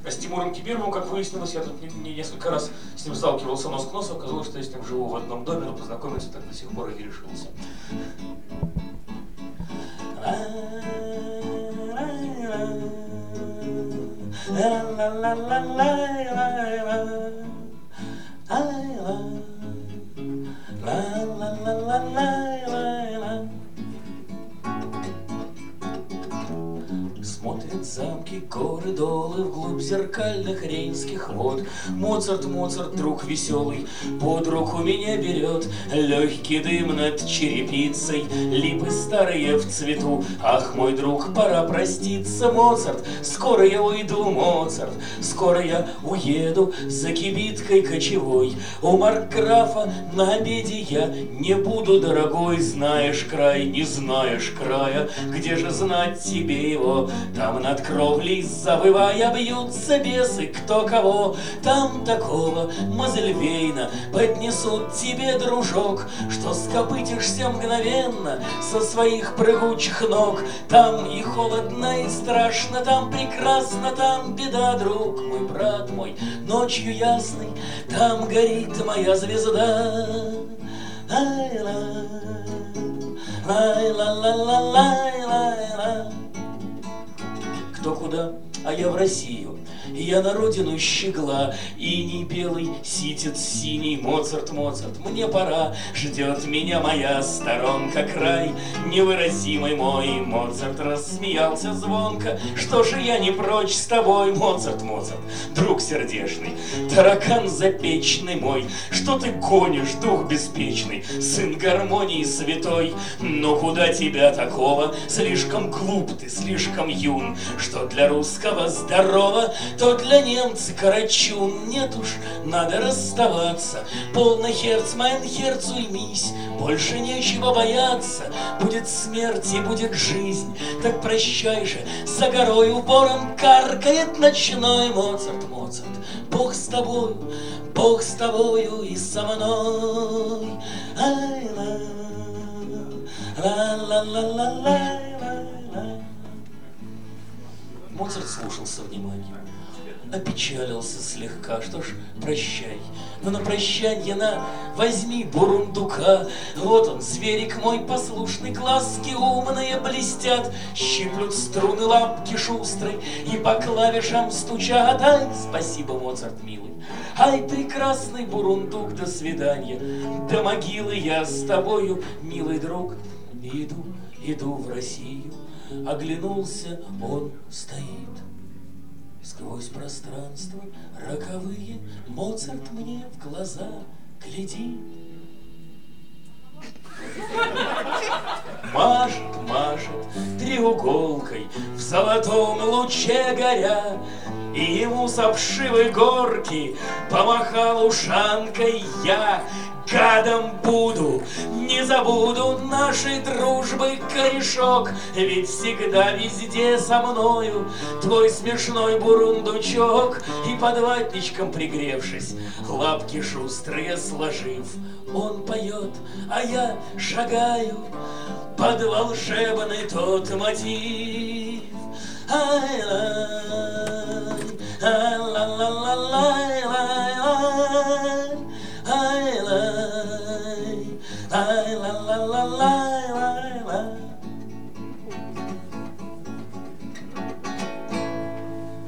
А с Тимуром Кибировым, как выяснилось, я тут несколько раз с ним сталкивался нос к носу, оказалось, что я с ним живу в одном доме, но познакомиться так до сих пор и не решился. Смотрят замки, горы, долы вглубь зеркальных рейнских вод. Моцарт, Моцарт, друг веселый, под руку меня берет. Легкий дым над черепицей, липы старые в цвету. Ах, мой друг, пора проститься, Моцарт, скоро я уйду, Моцарт, скоро я уеду за кибиткой кочевой. У маркграфа на обеде я не буду, дорогой. Знаешь край, не знаешь края, где же знать тебе его? Там над кровлей, завывая, бьются бесы, кто кого. Там такого Мазельвейна поднесут тебе, дружок, что скопытишься мгновенно со своих прыгучих ног. Там и холодно, и страшно, там прекрасно, там беда, друг мой, брат мой, ночью ясной, там горит моя звезда. Ай-ла, ай-ла-ла-ла-ла-ла-ла. Кто куда, а я в Россию. Я на родину щегла, иней белый, ситец синий. Моцарт, Моцарт, мне пора, ждет меня моя сторонка, край невыразимый мой. Моцарт рассмеялся звонко, что же я не прочь с тобой. Моцарт, Моцарт, друг сердечный, таракан запечный мой, что ты гонишь, дух беспечный, сын гармонии святой. Но куда тебя такого, слишком глуп ты, слишком юн, что для русского здорово, то для немца карачун. Нет уж, надо расставаться, полный херц, майн херц, уймись, больше нечего бояться. Будет смерть и будет жизнь, так прощай же, за горой ворон каркает ночной. Моцарт, Моцарт, Бог с тобою, Бог с тобою и со мной. Ай-ла, ла-ла-ла-ла-ла-ла-ла. Моцарт слушал со вниманием, опечалился слегка. Что ж, прощай. Но на прощанье возьми бурундука. Вот он, зверик мой послушный, глазки умные блестят, щиплют струны лапки шустрой и по клавишам стучат. Ай, спасибо, Моцарт, милый. Ай, прекрасный бурундук, до свидания. До могилы я с тобою, милый друг. Иду, иду в Россию. Оглянулся, он стоит. Сквозь пространство роковые Моцарт мне в глаза глядит. Машет, машет треуголкой в золотом луче горя, и ему с обшивой горки помахал ушанкой я. Гадом буду, не забуду нашей дружбы корешок, ведь всегда везде со мною твой смешной бурундучок. И под ватничком пригревшись, лапки шустрые сложив, он поет, а я шагаю под волшебный тот мотив. Ай-ла,